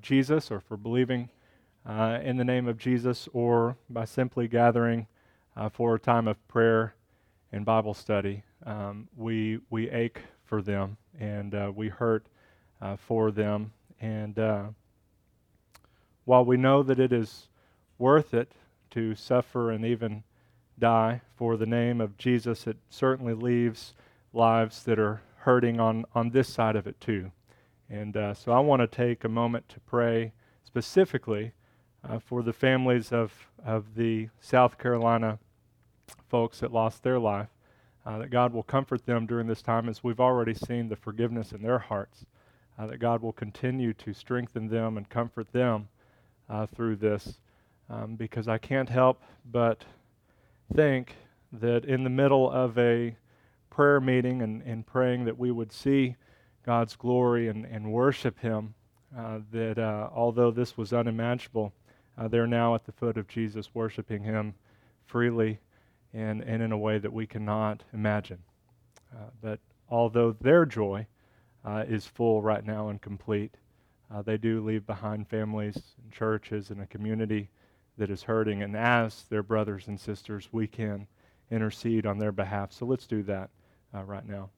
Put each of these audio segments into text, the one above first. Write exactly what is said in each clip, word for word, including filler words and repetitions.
Jesus or for believing uh, in the name of Jesus, or by simply gathering uh, for a time of prayer and Bible study. Um, we we ache for them, and uh, we hurt uh, for them. And uh, while we know that it is worth it to suffer and even die for the name of Jesus, it certainly leaves lives that are hurting on, on this side of it too. And uh, so I want to take a moment to pray specifically uh, for the families of, of the South Carolina folks that lost their life, uh, that God will comfort them during this time, as we've already seen the forgiveness in their hearts, uh, that God will continue to strengthen them and comfort them uh, through this, um, because I can't help but think that in the middle of a prayer meeting and, and praying that we would see God's glory and, and worship Him, uh, that uh, although this was unimaginable, uh, they're now at the foot of Jesus worshiping Him freely and, and in a way that we cannot imagine. Uh, but although their joy uh, is full right now and complete, uh, they do leave behind families and churches and a community that is hurting, and as their brothers and sisters, we can intercede on their behalf. So let's do that uh, right now.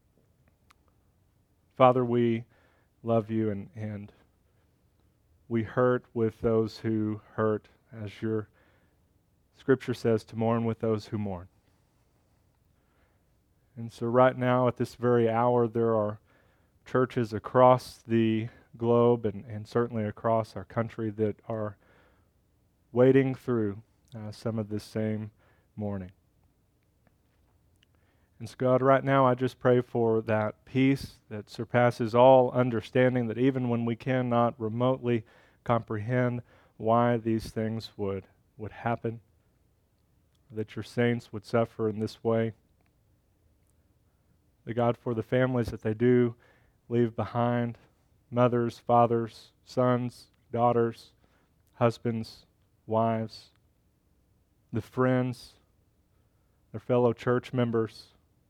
Father, we love you, and, and we hurt with those who hurt, as your Scripture says, to mourn with those who mourn. And so right now, at this very hour, there are churches across the globe and, and certainly across our country that are wading through uh, some of this same mourning. And so God, right now I just pray for that peace that surpasses all understanding, that even when we cannot remotely comprehend why these things would, would happen, that your saints would suffer in this way. The God, for the families that they do leave behind, mothers, fathers, sons, daughters, husbands, wives, the friends, their fellow church members,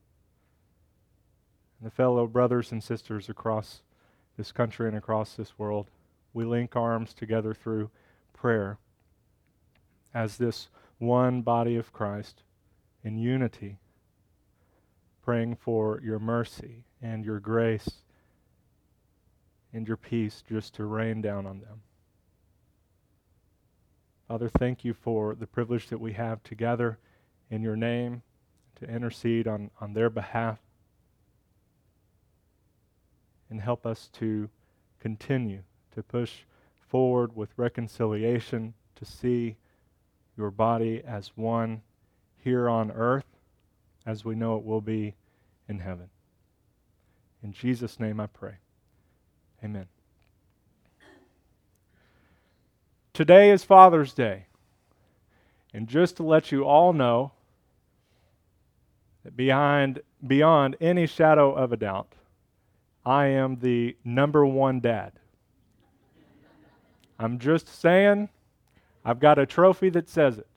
and the fellow brothers and sisters across this country and across this world. We link arms together through prayer as this one body of Christ in unity, praying for your mercy and your grace and your peace just to rain down on them. Father, thank you for the privilege that we have to gather in your name, to intercede on, on their behalf, and help us to continue to push forward with reconciliation, to see your body as one here on earth, as we know it will be in heaven. In Jesus' name I pray. Amen. Today is Father's Day. And just to let you all know that behind, beyond any shadow of a doubt, I am the number one dad. I'm just saying, I've got a trophy that says it.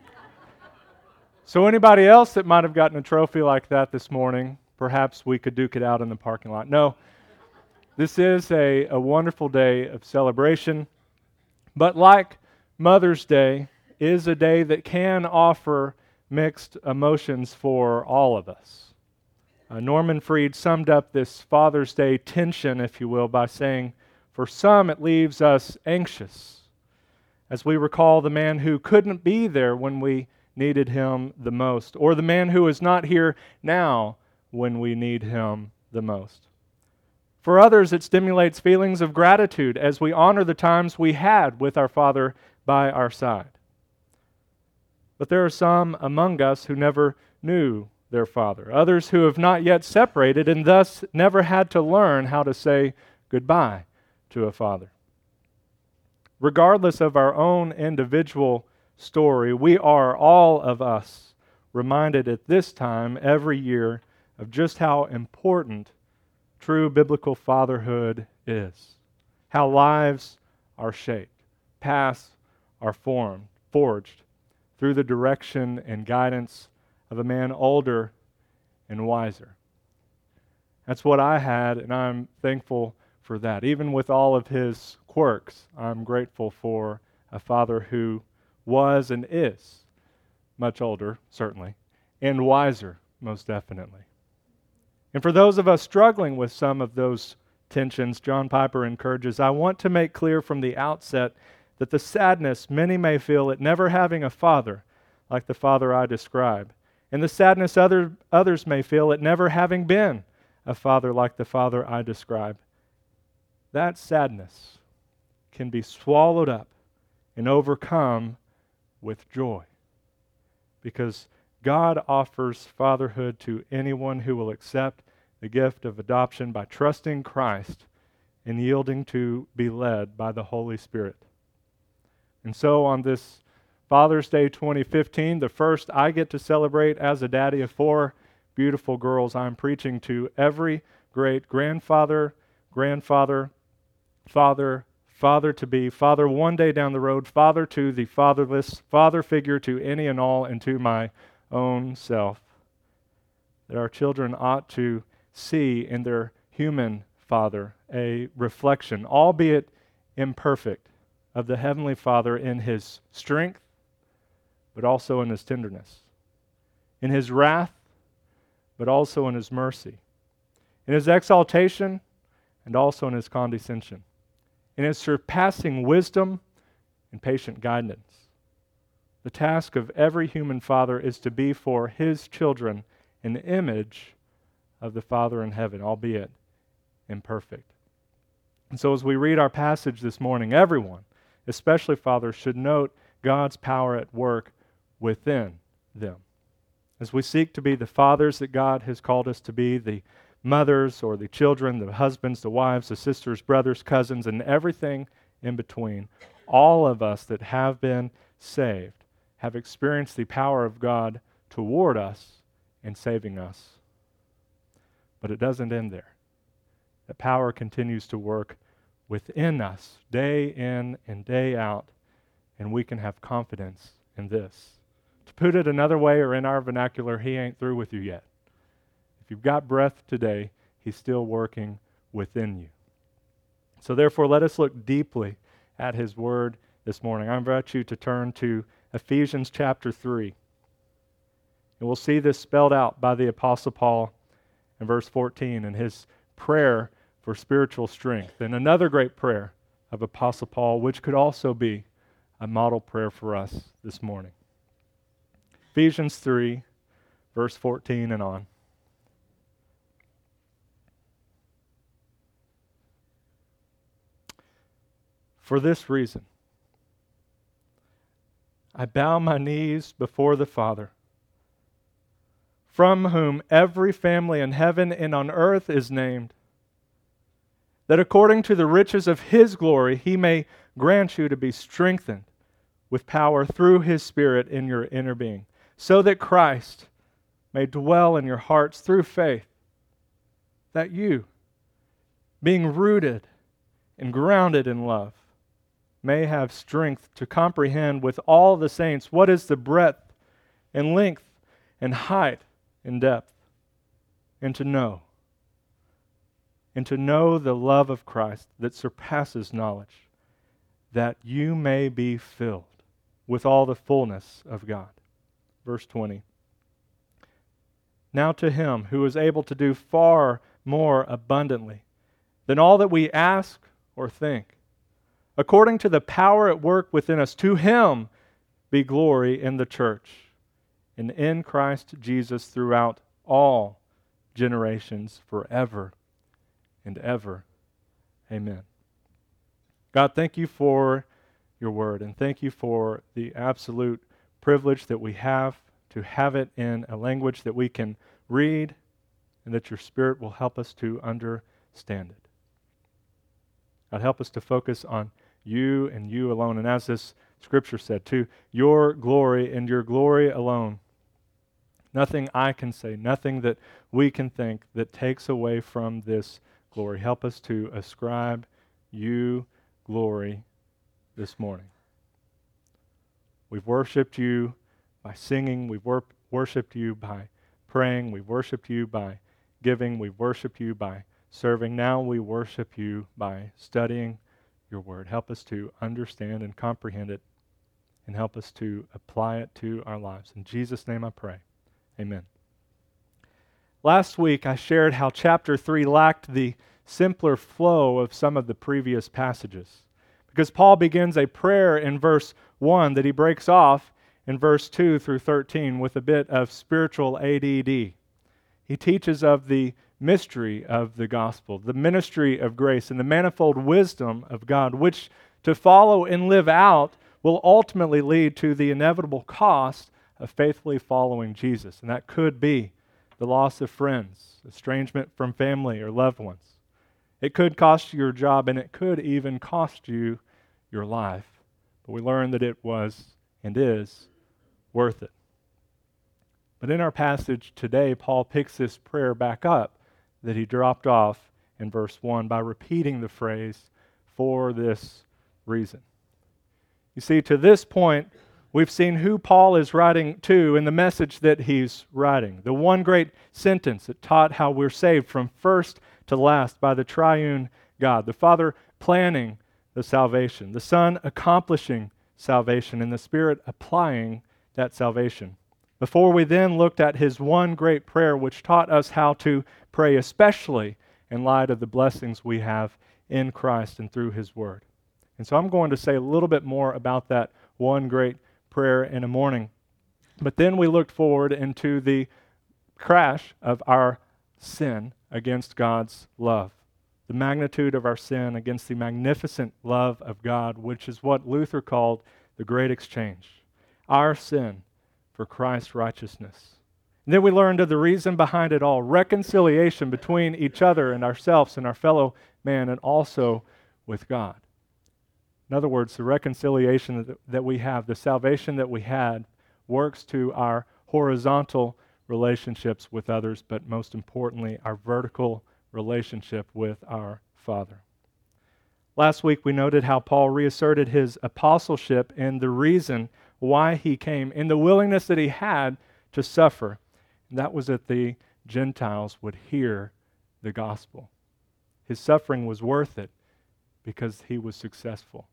So anybody else that might have gotten a trophy like that this morning, perhaps we could duke it out in the parking lot. No, this is a, a wonderful day of celebration. But like Mother's Day, is a day that can offer mixed emotions for all of us. Uh, Norman Fried summed up this Father's Day tension, if you will, by saying, for some it leaves us anxious, as we recall the man who couldn't be there when we needed him the most, or the man who is not here now when we need him the most. For others, it stimulates feelings of gratitude as we honor the times we had with our Father by our side. But there are some among us who never knew their Father, others who have not yet separated and thus never had to learn how to say goodbye to a Father. Regardless of our own individual story, we are, all of us, reminded at this time every year of just how important true biblical fatherhood is. How lives are shaped, paths are formed, forged through the direction and guidance of a man older and wiser. That's what I had, and I'm thankful for that. Even with all of his quirks, I'm grateful for a father who was and is much older, certainly, and wiser, most definitely. And for those of us struggling with some of those tensions, John Piper encourages, I want to make clear from the outset that the sadness many may feel at never having a father like the father I describe, and the sadness other, others may feel at never having been a father like the father I describe, that sadness can be swallowed up and overcome with joy. Because God offers fatherhood to anyone who will accept the gift of adoption by trusting Christ and yielding to be led by the Holy Spirit. And so on this Father's Day twenty fifteen, the first I get to celebrate as a daddy of four beautiful girls, I'm preaching to every great grandfather, grandfather, father, father-to-be, father one day down the road, father to the fatherless, father figure to any and all, and to my own self, that our children ought to see in their human father a reflection, albeit imperfect, of the Heavenly Father in His strength, but also in His tenderness, in His wrath, but also in His mercy, in His exaltation, and also in His condescension, in His surpassing wisdom and patient guidance. The task of every human father is to be for his children an image of the Father in heaven, albeit imperfect. And so as we read our passage this morning, everyone, especially fathers, should note God's power at work within them. As we seek to be the fathers that God has called us to be, the mothers or the children, the husbands, the wives, the sisters, brothers, cousins, and everything in between, all of us that have been saved have experienced the power of God toward us in saving us. But it doesn't end there. The power continues to work within us day in and day out, and we can have confidence in this. To put it another way, or in our vernacular, He ain't through with you yet. If you've got breath today, He's still working within you. So therefore, let us look deeply at His Word this morning. I invite you to turn to Ephesians chapter three. And we'll see this spelled out by the Apostle Paul in verse fourteen in his prayer for spiritual strength. And another great prayer of Apostle Paul, which could also be a model prayer for us this morning. Ephesians three, verse fourteen and on. For this reason, I bow my knees before the Father, from whom every family in heaven and on earth is named, that according to the riches of His glory He may grant you to be strengthened with power through His Spirit in your inner being, so that Christ may dwell in your hearts through faith, that you, being rooted and grounded in love, may have strength to comprehend with all the saints what is the breadth and length and height and depth, and to know, and to know the love of Christ that surpasses knowledge, that you may be filled with all the fullness of God. Verse twenty. Now to Him who is able to do far more abundantly than all that we ask or think, according to the power at work within us, to Him be glory in the church and in Christ Jesus throughout all generations, forever and ever. Amen. God, thank You for Your Word, and thank You for the absolute privilege that we have to have it in a language that we can read, and that Your Spirit will help us to understand it. God, help us to focus on You and You alone, and as this Scripture said, to Your glory and Your glory alone. Nothing I can say, nothing that we can think that takes away from this glory. Help us to ascribe You glory this morning. We've worshiped You by singing. We've wor- worshiped You by praying. We've worshiped You by giving. We've worshiped You by serving. Now we worship you by studying your word. Help us to understand and comprehend it, and help us to apply it to our lives. In Jesus' name I pray. Amen. Last week I shared how chapter three lacked the simpler flow of some of the previous passages, because Paul begins a prayer in verse one that he breaks off in verse two through thirteen with a bit of spiritual A D D. He teaches of the mystery of the gospel, the ministry of grace, and the manifold wisdom of God, which to follow and live out will ultimately lead to the inevitable cost of faithfully following Jesus. And that could be the loss of friends, estrangement from family or loved ones. It could cost you your job, and it could even cost you your life. But we learned that it was and is worth it. But in our passage today, Paul picks this prayer back up that he dropped off in verse one by repeating the phrase, "for this reason." You see, to this point, we've seen who Paul is writing to and the message that he's writing. The one great sentence that taught how we're saved from first to last by the triune God, the Father planning the salvation, the Son accomplishing salvation, and the Spirit applying that salvation. Before we then looked at his one great prayer, which taught us how to pray, especially in light of the blessings we have in Christ and through his word. And so I'm going to say a little bit more about that one great prayer in a morning. But then we looked forward into the crash of our sin against God's love, the magnitude of our sin against the magnificent love of God, which is what Luther called the great exchange. Our sin for Christ's righteousness. And then we learned of the reason behind it all, reconciliation between each other and ourselves and our fellow man, and also with God. In other words, the reconciliation that we have, the salvation that we had, works to our horizontal relationships with others, but most importantly, our vertical relationship with our Father. Last week we noted how Paul reasserted his apostleship and the reason why he came, and the willingness that he had to suffer. And that was that the Gentiles would hear the gospel. His suffering was worth it because he was successful.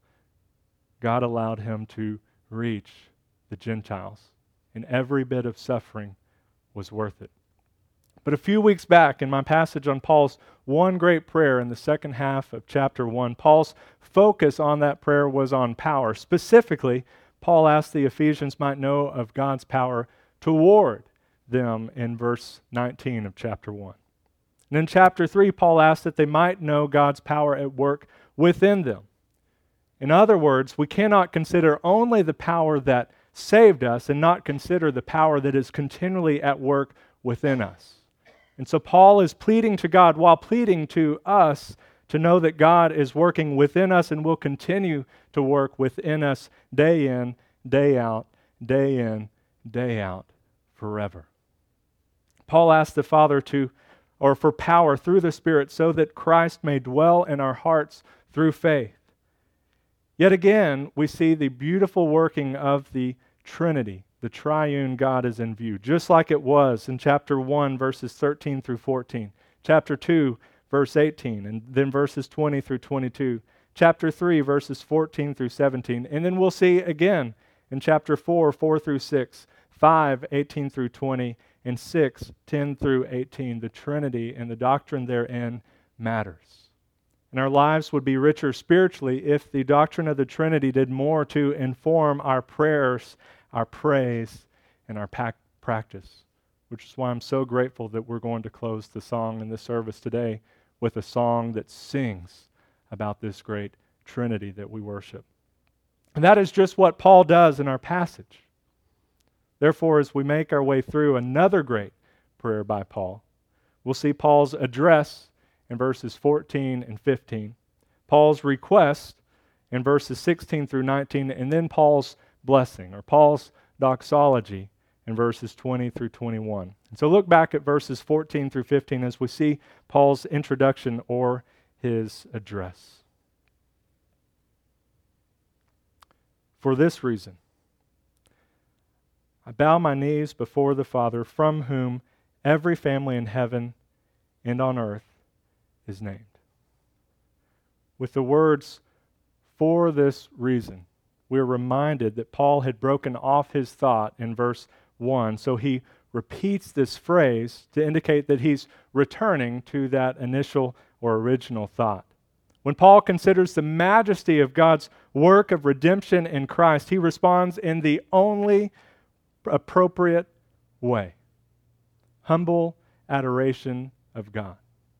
God allowed him to reach the Gentiles, and every bit of suffering was worth it. But a few weeks back, in my passage on Paul's one great prayer in the second half of chapter one, Paul's focus on that prayer was on power. Specifically, Paul asked the Ephesians might know of God's power toward them in verse nineteen of chapter one. And in chapter three, Paul asked that they might know God's power at work within them. In other words, we cannot consider only the power that saved us and not consider the power that is continually at work within us. And so Paul is pleading to God while pleading to us to know that God is working within us and will continue to work within us day in, day out, day in, day out, forever. Paul asked the Father to, or for power through the Spirit so that Christ may dwell in our hearts through faith. Yet again, we see the beautiful working of the Trinity. The triune God is in view, just like it was in chapter one, verses thirteen through fourteen, chapter two, verse eighteen, and then verses twenty through twenty-two, chapter three, verses fourteen through seventeen, and then we'll see again in chapter four, four through six, five, eighteen through twenty, and six, ten through eighteen. The Trinity and the doctrine therein matters. And our lives would be richer spiritually if the doctrine of the Trinity did more to inform our prayers, our praise, and our pac- practice, which is why I'm so grateful that we're going to close the song in this service today with a song that sings about this great Trinity that we worship. And that is just what Paul does in our passage. Therefore, as we make our way through another great prayer by Paul, we'll see Paul's address in verses fourteen and fifteen, Paul's request in verses sixteen through nineteen, and then Paul's blessing, or Paul's doxology in verses twenty through twenty-one. And so look back at verses fourteen through fifteen as we see Paul's introduction or his address. For this reason, I bow my knees before the Father, from whom every family in heaven and on earth is named. With the words, "for this reason," we're reminded that Paul had broken off his thought in verse one, so he repeats this phrase to indicate that he's returning to that initial or original thought. When Paul considers the majesty of God's work of redemption in Christ, he responds in the only appropriate way: humble adoration of God.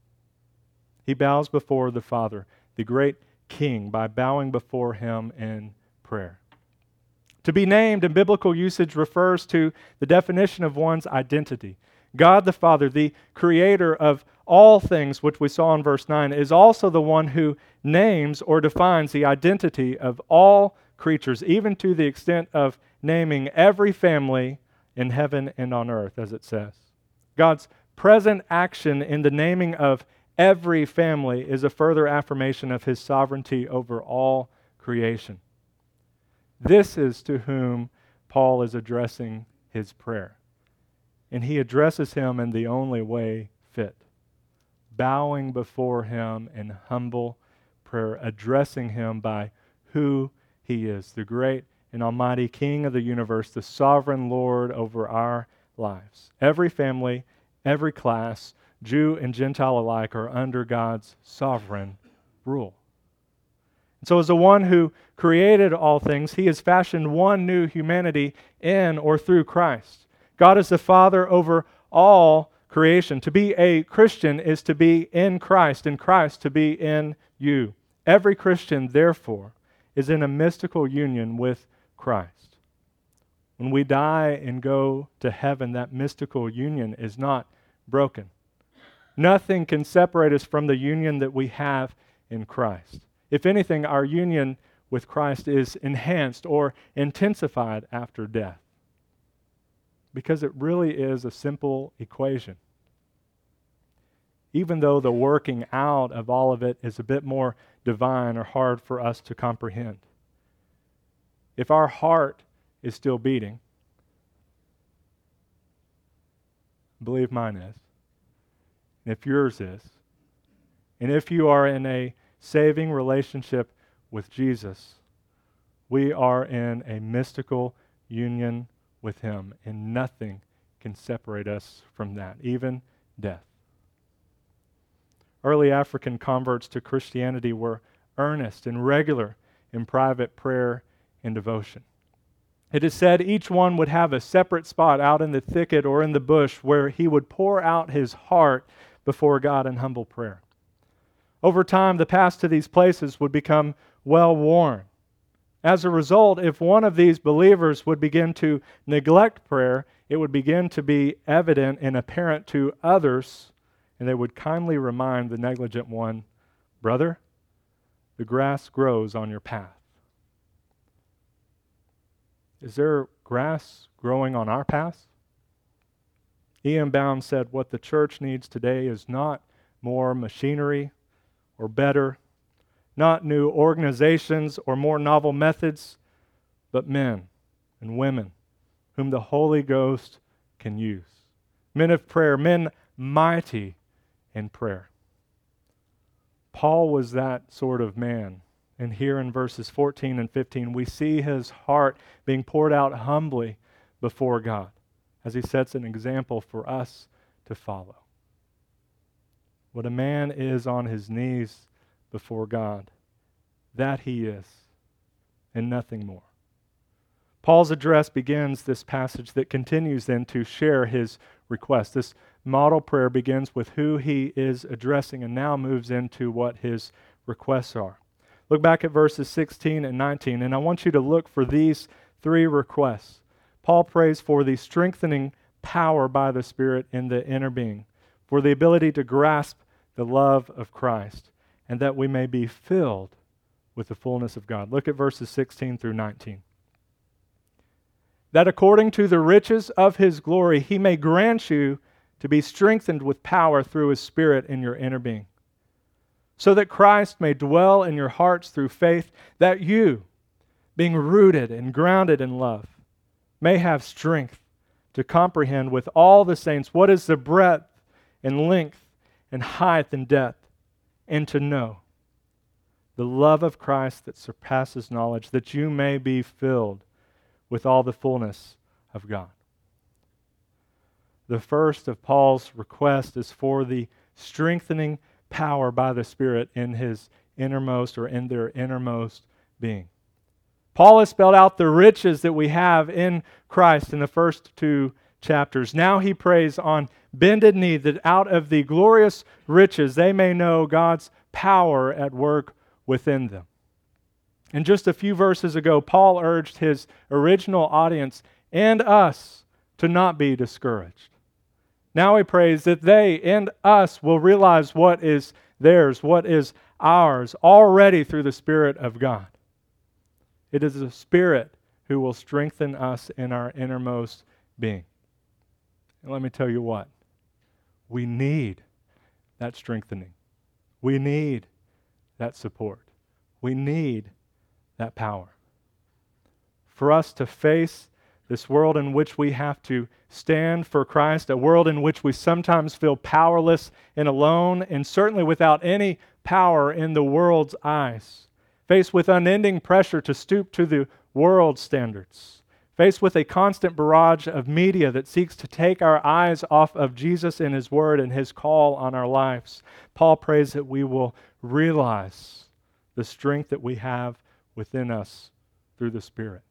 He bows before the Father, the great King, by bowing before him in prayer. To be named in biblical usage refers to the definition of one's identity. God the Father, the creator of all things, which we saw in verse nine, is also the one who names or defines the identity of all creatures, even to the extent of naming every family in heaven and on earth, as it says. God's present action in the naming of every family is a further affirmation of his sovereignty over all creation. This is to whom Paul is addressing his prayer. And he addresses him in the only way fit, bowing before him in humble prayer, addressing him by who he is, the great and almighty King of the universe, the sovereign Lord over our lives. Every family, every class, Jew and Gentile alike, are under God's sovereign rule. And so as the one who created all things, he has fashioned one new humanity in or through Christ. God is the Father over all creation. To be a Christian is to be in Christ, and Christ to be in you. Every Christian, therefore, is in a mystical union with Christ. When we die and go to heaven, that mystical union is not broken. Nothing can separate us from the union that we have in Christ. If anything, our union with Christ is enhanced or intensified after death, because it really is a simple equation. Even though the working out of all of it is a bit more divine or hard for us to comprehend. If our heart is still beating, I believe mine is, and if yours is, and if you are in a saving relationship with Jesus, we are in a mystical union with him, and nothing can separate us from that, even death. Early African converts to Christianity were earnest and regular in private prayer and devotion. It is said each one would have a separate spot out in the thicket or in the bush where he would pour out his heart before God in humble prayer. Over time, the paths to these places would become well worn. As a result, if one of these believers would begin to neglect prayer, it would begin to be evident and apparent to others, and they would kindly remind the negligent one, "Brother, the grass grows on your path." Is there grass growing on our paths? E M Bounds said, "What the church needs today is not more machinery or better, not new organizations or more novel methods, but men and women whom the Holy Ghost can use. Men of prayer, men mighty in prayer." Paul was that sort of man. And here in verses fourteen and fifteen, we see his heart being poured out humbly before God as he sets an example for us to follow. What a man is on his knees before God, that he is, and nothing more. Paul's address begins this passage that continues then to share his request. This model prayer begins with who he is addressing and now moves into what his requests are. Look back at verses sixteen and nineteen, and I want you to look for these three requests. Paul prays for the strengthening power by the Spirit in the inner being, for the ability to grasp the love of Christ, and that we may be filled with the fullness of God. Look at verses sixteen through nineteen. "That according to the riches of his glory, he may grant you to be strengthened with power through his Spirit in your inner being, so that Christ may dwell in your hearts through faith, that you, being rooted and grounded in love, may have strength to comprehend with all the saints what is the breadth and length and height and depth, and to know the love of Christ that surpasses knowledge, that you may be filled with all the fullness of God. The first of Paul's requests is for the strengthening power by the Spirit in his innermost or in their innermost being. Paul has spelled out the riches that we have in Christ in the first two chapters. Now he prays on bended knee that out of the glorious riches they may know God's power at work within them. And just a few verses ago, Paul urged his original audience and us to not be discouraged. Now he prays that they and us will realize what is theirs, what is ours, already through the Spirit of God. It is the Spirit who will strengthen us in our innermost being. And let me tell you what, we need that strengthening. We need that support. We need that power. For us to face this world in which we have to stand for Christ, a world in which we sometimes feel powerless and alone, and certainly without any power in the world's eyes, faced with unending pressure to stoop to the world's standards, faced with a constant barrage of media that seeks to take our eyes off of Jesus and His Word and His call on our lives, Paul prays that we will realize the strength that we have within us through the Spirit.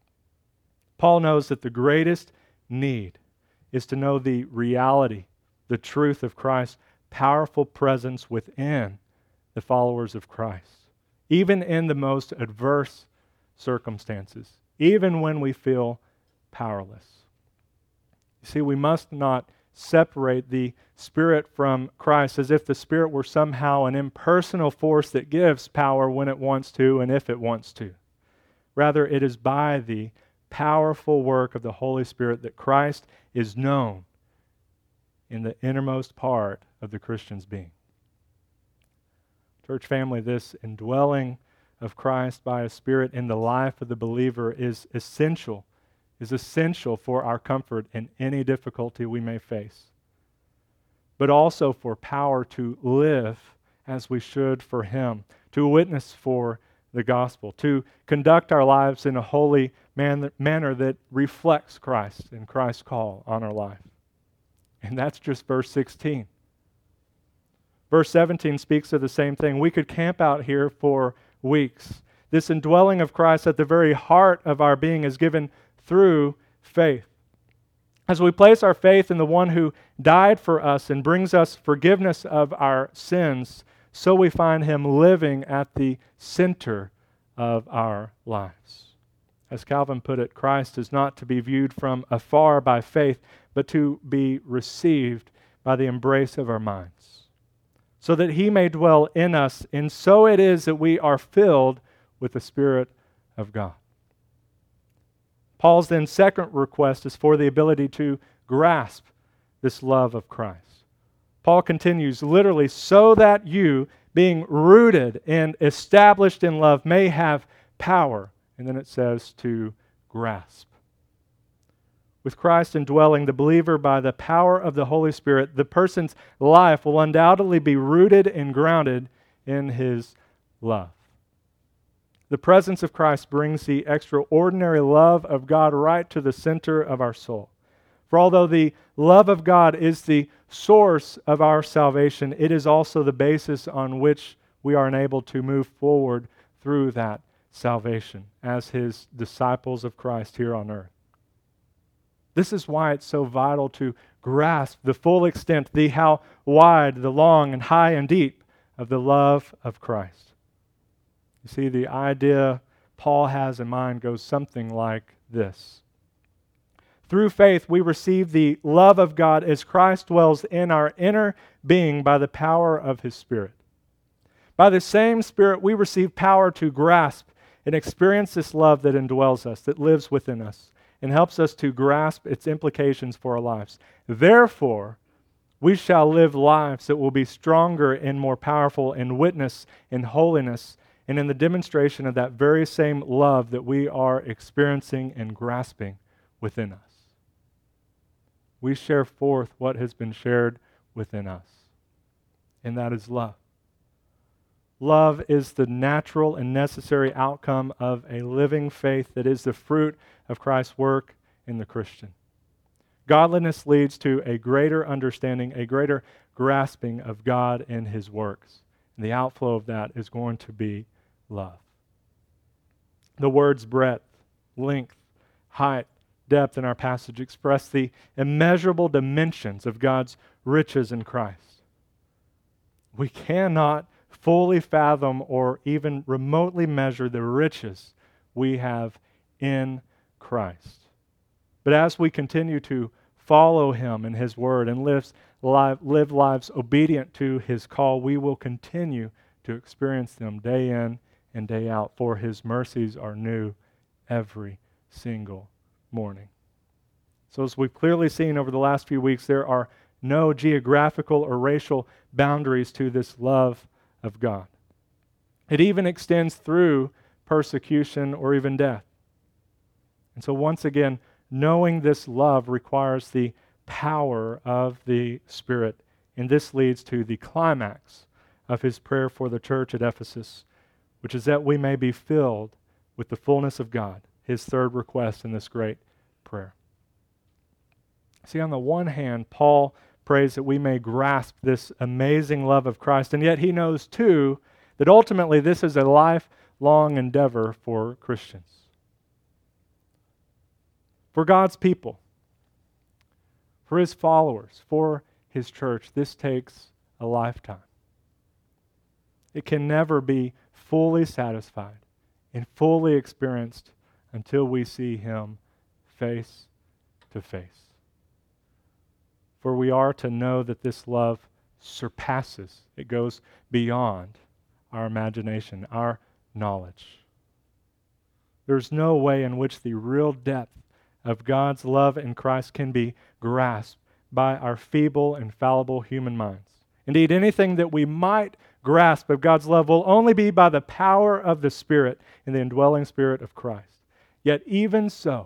Paul knows that the greatest need is to know the reality, the truth of Christ's powerful presence within the followers of Christ, even in the most adverse circumstances, even when we feel powerless. You see, we must not separate the Spirit from Christ as if the Spirit were somehow an impersonal force that gives power when it wants to and if it wants to. Rather, it is by the powerful work of the Holy Spirit that Christ is known in the innermost part of the Christian's being. Church family, this indwelling of Christ by His Spirit in the life of the believer is essential, is essential for our comfort in any difficulty we may face, but also for power to live as we should for Him, to witness for the gospel, to conduct our lives in a holy man- manner that reflects Christ and Christ's call on our life. And that's just verse sixteen. Verse seventeen speaks of the same thing. We could camp out here for weeks. This indwelling of Christ at the very heart of our being is given through faith. As we place our faith in the one who died for us and brings us forgiveness of our sins, so we find Him living at the center of our lives. As Calvin put it, Christ is not to be viewed from afar by faith, but to be received by the embrace of our minds, so that He may dwell in us, and so it is that we are filled with the Spirit of God. Paul's then second request is for the ability to grasp this love of Christ. Paul continues, literally, so that you, being rooted and established in love, may have power. And then it says to grasp. With Christ indwelling the believer by the power of the Holy Spirit, the person's life will undoubtedly be rooted and grounded in His love. The presence of Christ brings the extraordinary love of God right to the center of our soul. For although the love of God is the source of our salvation, it is also the basis on which we are enabled to move forward through that salvation as His disciples of Christ here on earth. This is why it's so vital to grasp the full extent, the how wide, the long and high and deep of the love of Christ. You see, the idea Paul has in mind goes something like this. Through faith, we receive the love of God as Christ dwells in our inner being by the power of His Spirit. By the same Spirit, we receive power to grasp and experience this love that indwells us, that lives within us, and helps us to grasp its implications for our lives. Therefore, we shall live lives that will be stronger and more powerful in witness, in holiness, and in the demonstration of that very same love that we are experiencing and grasping within us. We share forth what has been shared within us, and that is love. love is the natural and necessary outcome of a living faith that is the fruit of Christ's work in the Christian. Godliness leads to a greater understanding, a greater grasping of God and His works. And the outflow of that is going to be love. The words breadth, length, height, depth in our passage express the immeasurable dimensions of God's riches in Christ. We cannot fully fathom or even remotely measure the riches we have in Christ. But as we continue to follow Him and His Word and live, live lives obedient to His call, we will continue to experience them day in and day out, for His mercies are new every single morning. So as we've clearly seen over the last few weeks, there are no geographical or racial boundaries to this love of God. It even extends through persecution or even death. And so once again, knowing this love requires the power of the Spirit, and this leads to the climax of his prayer for the church at Ephesus, which is that we may be filled with the fullness of God, his third request in this great prayer. See, on the one hand, Paul prays that we may grasp this amazing love of Christ, and yet he knows too that ultimately this is a lifelong endeavor for Christians. For God's people, for his followers, for his church, this takes a lifetime. It can never be fully satisfied and fully experienced until we see him face to face. For we are to know that this love surpasses, it goes beyond our imagination, our knowledge. There's no way in which the real depth of God's love in Christ can be grasped by our feeble and fallible human minds. Indeed, anything that we might grasp of God's love will only be by the power of the Spirit and the indwelling Spirit of Christ. Yet even so,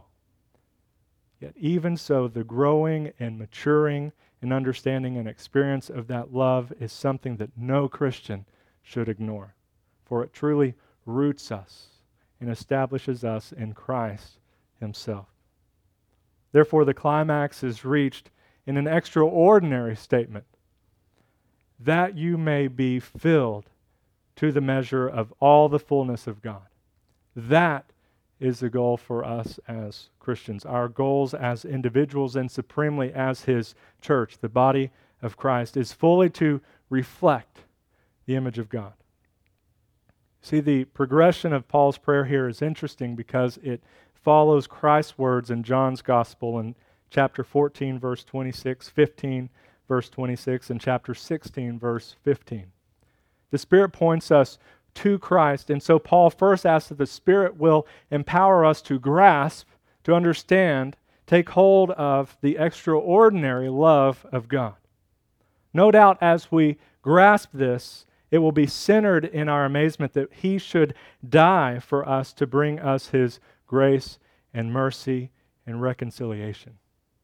yet even so, the growing and maturing and understanding and experience of that love is something that no Christian should ignore, for it truly roots us and establishes us in Christ himself. Therefore, the climax is reached in an extraordinary statement, that you may be filled to the measure of all the fullness of God. That is the goal for us as Christians. Our goals as individuals and supremely as his church, the body of Christ, is fully to reflect the image of God. See, the progression of Paul's prayer here is interesting because it follows Christ's words in John's Gospel in chapter fourteen, verse twenty-six, fifteen, verse twenty-six, and chapter sixteen, verse fifteen. The Spirit points us to Christ, and so Paul first asks that the Spirit will empower us to grasp, to understand, take hold of the extraordinary love of God. No doubt as we grasp this, it will be centered in our amazement that he should die for us to bring us his grace and mercy and reconciliation.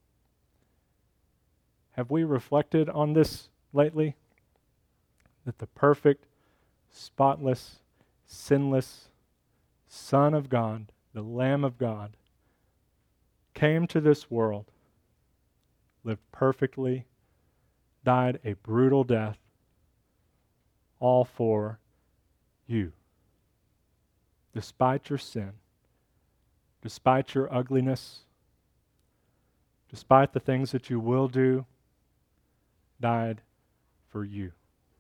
Have we reflected on this lately? That the perfect, spotless, sinless Son of God, the Lamb of God, came to this world, lived perfectly, died a brutal death, all for you. Despite your sin, despite your ugliness, despite the things that you will do, died for you.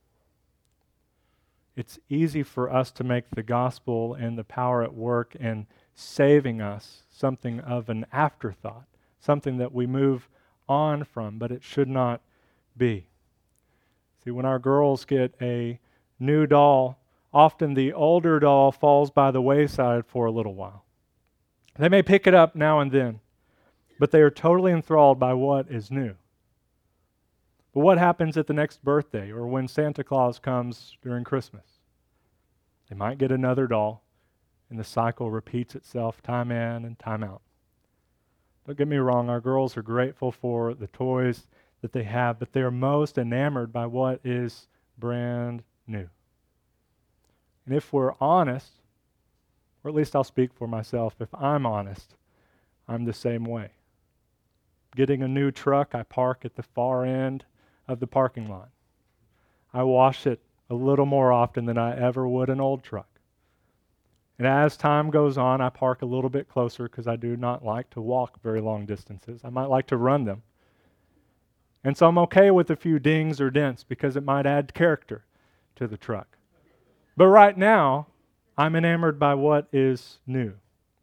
It's easy for us to make the gospel and the power at work in saving us something of an afterthought, something that we move on from, but it should not be. See, when our girls get a new doll, often the older doll falls by the wayside for a little while. They may pick it up now and then, but they are totally enthralled by what is new. But what happens at the next birthday or when Santa Claus comes during Christmas? They might get another doll, and the cycle repeats itself time in and time out. Don't get me wrong, our girls are grateful for the toys that they have, but they are most enamored by what is brand new. And if we're honest, or at least I'll speak for myself, if I'm honest, I'm the same way. Getting a new truck, I park at the far end of the parking lot. I wash it a little more often than I ever would an old truck. And as time goes on, I park a little bit closer because I do not like to walk very long distances. I might like to run them. And so I'm okay with a few dings or dents because it might add character to the truck. But right now, I'm enamored by what is new.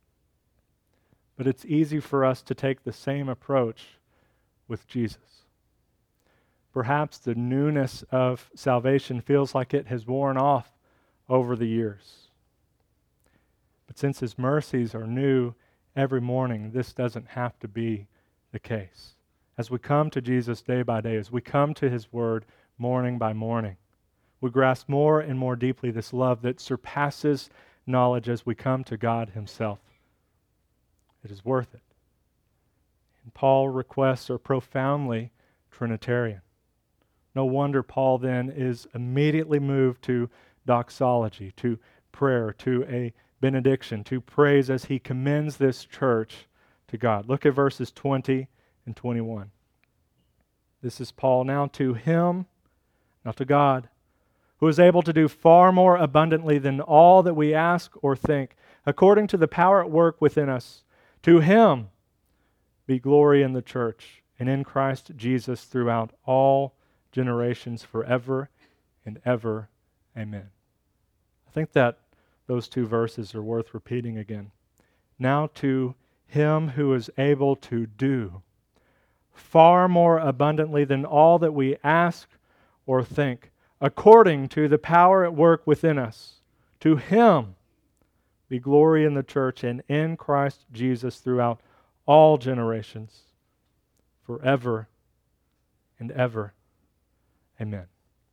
But it's easy for us to take the same approach with Jesus. Perhaps the newness of salvation feels like it has worn off over the years. But since His mercies are new every morning, this doesn't have to be the case. As we come to Jesus day by day, as we come to His Word morning by morning, we grasp more and more deeply this love that surpasses knowledge as we come to God Himself. It is worth it. And Paul's requests are profoundly Trinitarian. No wonder Paul then is immediately moved to doxology, to prayer, to a benediction, to praise as he commends this church to God. Look at verses twenty and twenty-one. This is Paul. Now to Him, now to God, who is able to do far more abundantly than all that we ask or think, according to the power at work within us. To Him be glory in the church and in Christ Jesus throughout all generations, forever and ever. Amen. I think that those two verses are worth repeating again. Now to Him who is able to do far more abundantly than all that we ask or think, according to the power at work within us. To Him be glory in the church and in Christ Jesus throughout all generations, forever and ever. Amen.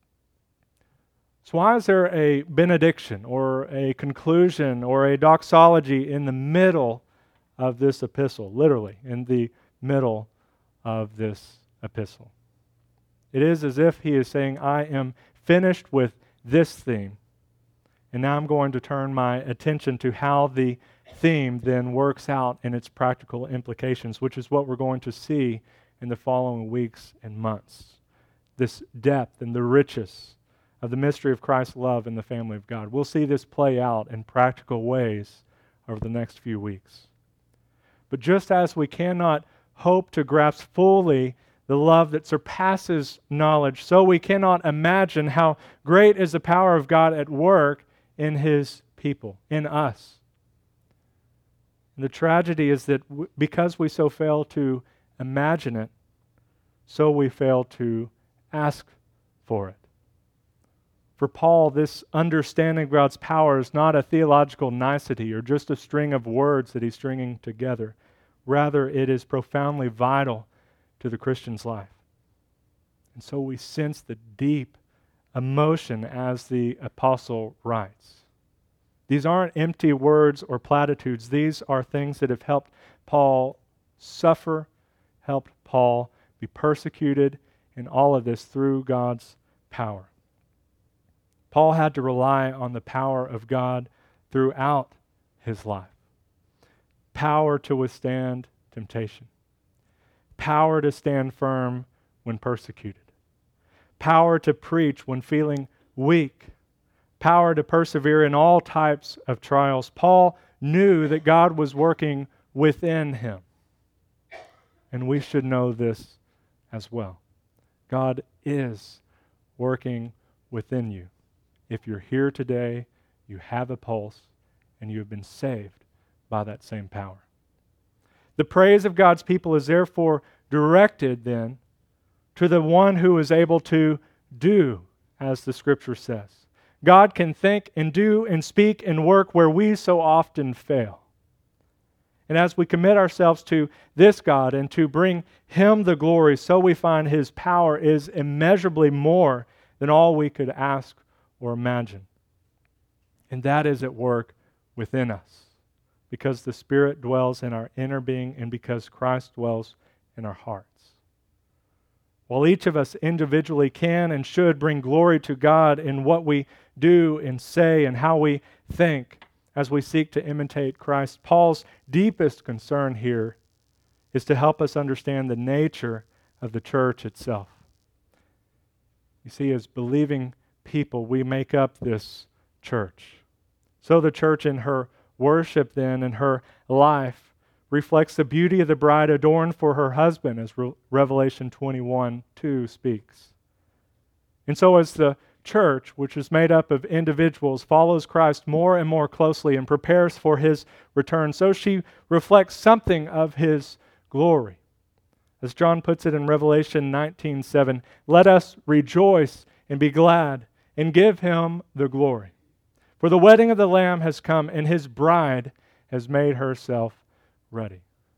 So why is there a benediction or a conclusion or a doxology in the middle of this epistle? Literally, in the middle of this epistle. It is as if he is saying, I am finished with this theme, and now I'm going to turn my attention to how the theme then works out in its practical implications, which is what we're going to see in the following weeks and months. This depth and the riches of the mystery of Christ's love in the family of God. We'll see this play out in practical ways over the next few weeks. But just as we cannot hope to grasp fully the love that surpasses knowledge, so we cannot imagine how great is the power of God at work in His people, in us. And the tragedy is that w- because we so fail to imagine it, so we fail to ask for it. For Paul, this understanding of God's power is not a theological nicety or just a string of words that he's stringing together. Rather, it is profoundly vital to the Christian's life. And so we sense the deep emotion as the apostle writes. These aren't empty words or platitudes. These are things that have helped Paul suffer, helped Paul be persecuted in all of this through God's power. Paul had to rely on the power of God throughout his life. Power to withstand temptation. Power to stand firm when persecuted. Power to preach when feeling weak. Power to persevere in all types of trials. Paul knew that God was working within him. And we should know this as well. God is working within you. If you're here today, you have a pulse, and you have been saved by that same power. The praise of God's people is therefore directed then to the one who is able to do as the Scripture says. God can think and do and speak and work where we so often fail. And as we commit ourselves to this God and to bring Him the glory, so we find His power is immeasurably more than all we could ask or imagine. And that is at work within us, because the Spirit dwells in our inner being and because Christ dwells in our hearts. While each of us individually can and should bring glory to God in what we do and say and how we think as we seek to imitate Christ, Paul's deepest concern here is to help us understand the nature of the church itself. You see, as believing people, we make up this church. So the church in her worship then, in her life, reflects the beauty of the bride adorned for her husband, as Re- Revelation twenty-one two speaks. And so as the church, which is made up of individuals, follows Christ more and more closely and prepares for his return, so she reflects something of his glory. As John puts it in Revelation nineteen seven, let us rejoice and be glad and give him the glory. For the wedding of the Lamb has come, and his bride has made herself ready.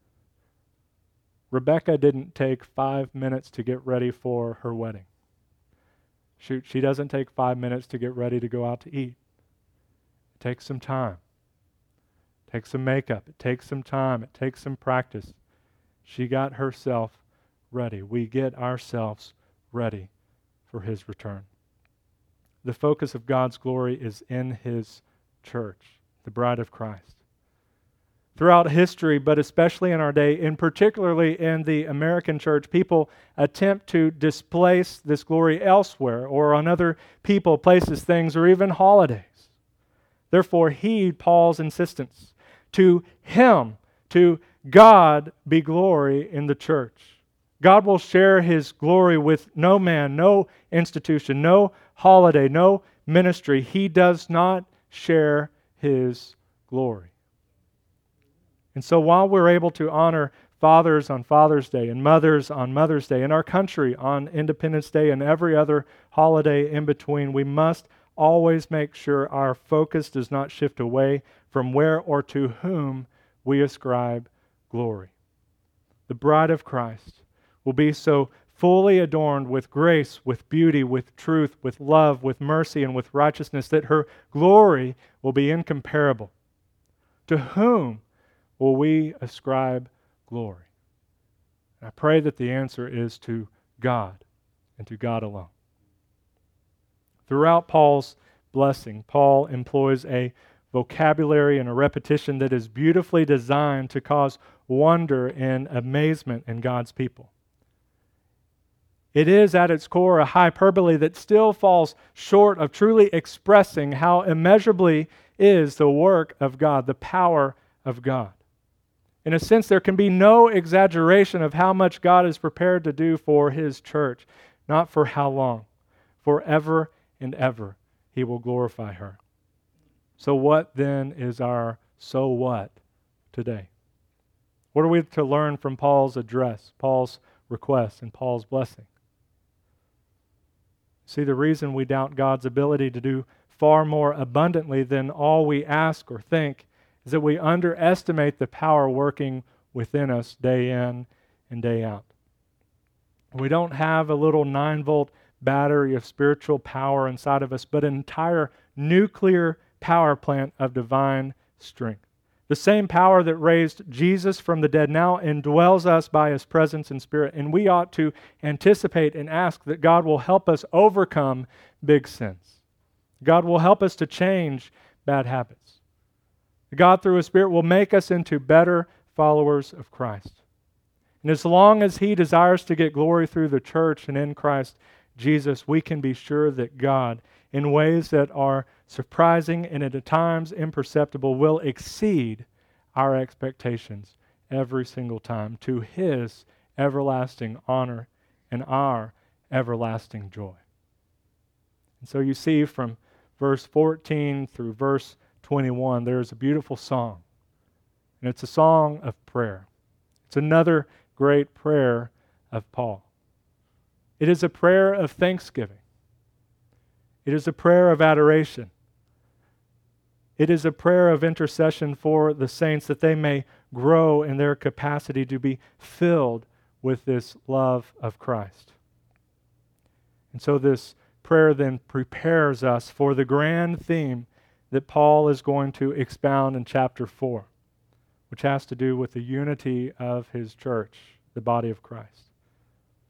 Rebecca didn't take five minutes to get ready for her wedding. Shoot, she doesn't take five minutes to get ready to go out to eat. It takes some time. It takes some makeup. It takes some time. It takes some practice. She got herself ready. We get ourselves ready for his return. The focus of God's glory is in his church, the bride of Christ. Throughout history, but especially in our day, and particularly in the American church, people attempt to displace this glory elsewhere or on other people, places, things, or even holidays. Therefore, heed Paul's insistence. To him, to God, be glory in the church. God will share his glory with no man, no institution, no holiday, no ministry. He does not share his glory. And so while we're able to honor fathers on Father's Day and mothers on Mother's Day, in our country on Independence Day and every other holiday in between, we must always make sure our focus does not shift away from where or to whom we ascribe glory. The bride of Christ will be so fully adorned with grace, with beauty, with truth, with love, with mercy, and with righteousness that her glory will be incomparable. To whom will we ascribe glory? And I pray that the answer is to God and to God alone. Throughout Paul's blessing, Paul employs a vocabulary and a repetition that is beautifully designed to cause wonder and amazement in God's people. It is at its core a hyperbole that still falls short of truly expressing how immeasurably is the work of God, the power of God. In a sense, there can be no exaggeration of how much God is prepared to do for his church, not for how long. Forever and ever, he will glorify her. So what then is our so what today? What are we to learn from Paul's address, Paul's request, and Paul's blessing? See, the reason we doubt God's ability to do far more abundantly than all we ask or think is that we underestimate the power working within us day in and day out. We don't have a little nine-volt battery of spiritual power inside of us, but an entire nuclear power plant of divine strength. The same power that raised Jesus from the dead now indwells us by his presence and spirit, and we ought to anticipate and ask that God will help us overcome big sins. God will help us to change bad habits. God, through his Spirit, will make us into better followers of Christ. And as long as he desires to get glory through the church and in Christ Jesus, we can be sure that God, in ways that are surprising and at times imperceptible, will exceed our expectations every single time to his everlasting honor and our everlasting joy. And so you see from verse fourteen through verse twenty-one, there's a beautiful song. And it's a song of prayer. It's another great prayer of Paul. It is a prayer of thanksgiving. It is a prayer of adoration. It is a prayer of intercession for the saints that they may grow in their capacity to be filled with this love of Christ. And so this prayer then prepares us for the grand theme that Paul is going to expound in chapter four, which has to do with the unity of his church, the body of Christ.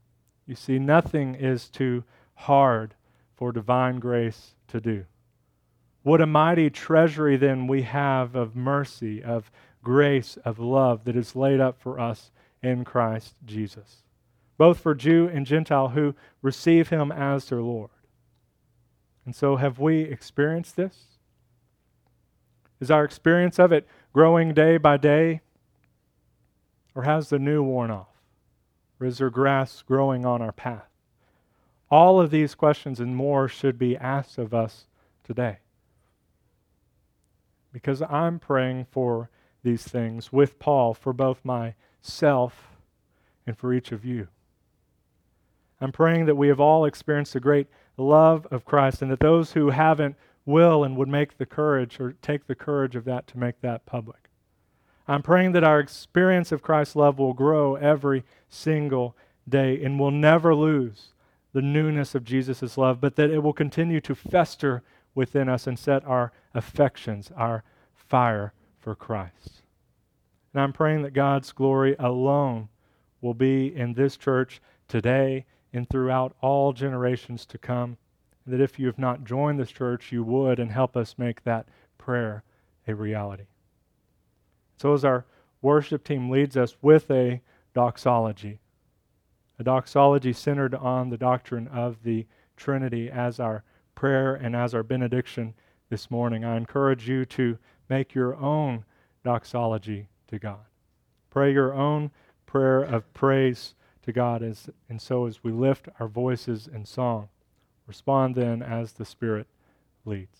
You see, nothing is too hard for divine grace to do. What a mighty treasury then we have of mercy, of grace, of love that is laid up for us in Christ Jesus, both for Jew and Gentile who receive him as their Lord. And so have we experienced this? Is our experience of it growing day by day? Or has the new worn off? Or is there grass growing on our path? All of these questions and more should be asked of us today. Because I'm praying for these things with Paul for both myself and for each of you. I'm praying that we have all experienced the great love of Christ, and that those who haven't will and would make the courage or take the courage of that to make that public. I'm praying that our experience of Christ's love will grow every single day and will never lose the newness of Jesus' love, but that it will continue to fester within us and set our affections, our fire for Christ. And I'm praying that God's glory alone will be in this church today and throughout all generations to come. And that if you have not joined this church, you would and help us make that prayer a reality. So as our worship team leads us with a doxology, a doxology centered on the doctrine of the Trinity as our prayer and as our benediction this morning, I encourage you to make your own doxology to God. Pray your own prayer of praise to God, as, and so as we lift our voices in song, respond then as the Spirit leads.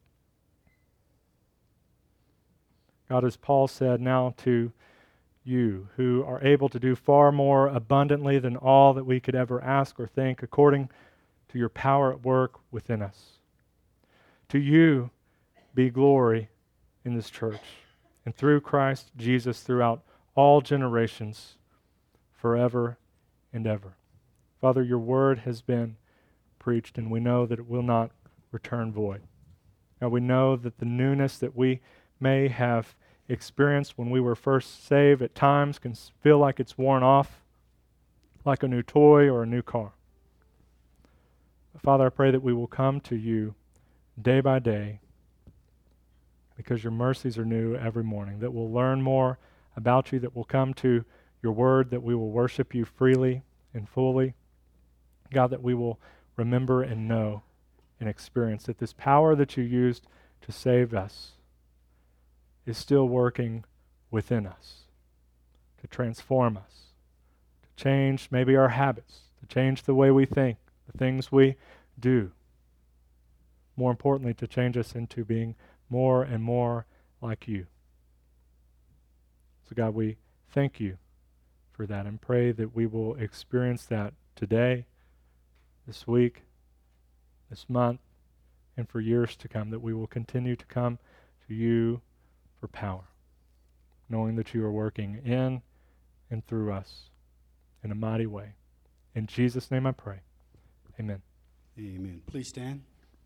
God, as Paul said, now to you who are able to do far more abundantly than all that we could ever ask or think, according to your power at work within us. To you be glory in this church and through Christ Jesus throughout all generations, forever and ever. Father, your word has been preached, and we know that it will not return void. Now we know that the newness that we may have experienced when we were first saved at times can feel like it's worn off, like a new toy or a new car. But Father, I pray that we will come to you day by day because your mercies are new every morning, that we'll learn more about you, that we'll come to your word, that we will worship you freely and fully. God, that we will remember and know and experience that this power that you used to save us is still working within us to transform us, to change maybe our habits, to change the way we think, the things we do. More importantly, to change us into being more and more like you. So God, we thank you for that and pray that we will experience that today, this week, this month, and for years to come, that we will continue to come to you for power, knowing that you are working in and through us in a mighty way. In Jesus' name I pray. Amen. Amen. Please stand.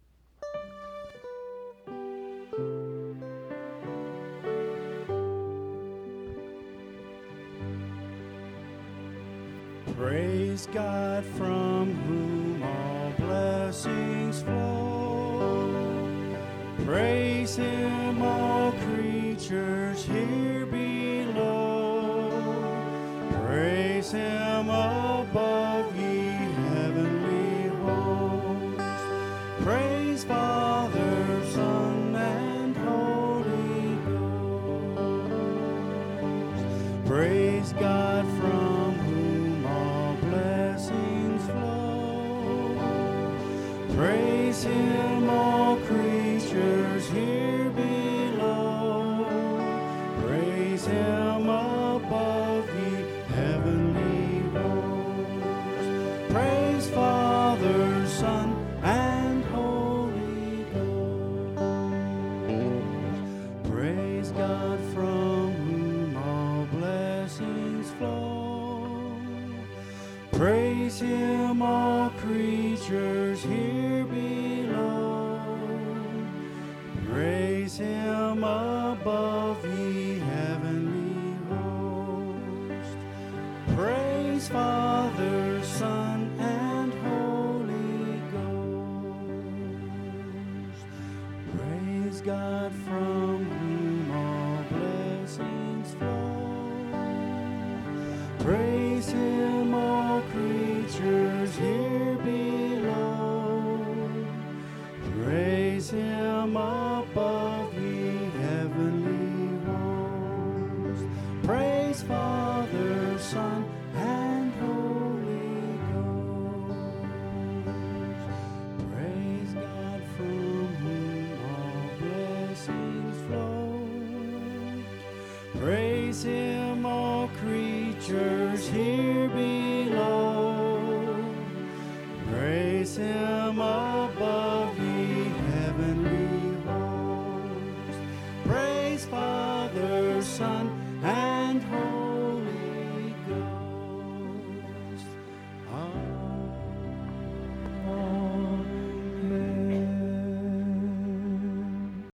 Praise God, from whom all blessings flow. Praise him, all creatures here below. Praise him above, ye heavenly hosts. Praise Father, Son, and Holy Ghost. Praise God, from whom all blessings flow. Praise him, all creatures here below. Praise him above, ye heavenly hosts. Praise Father, Son, and Holy Ghost. Praise God, from whom all blessings flow. Praise him, all creatures here below. Praise him above, ye heavenly host. Praise Father, Son, Praise him, all creatures here below. Praise him above, ye heavenly hosts. Praise Father, Son,